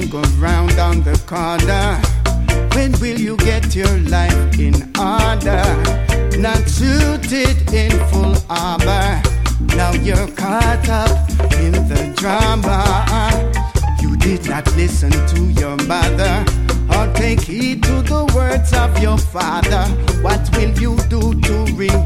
go round on the corner. When will you get your life in order? Not suited in full armor. Now you're caught up in the drama. You did not listen to your mother or take heed to the words of your father. What will you do to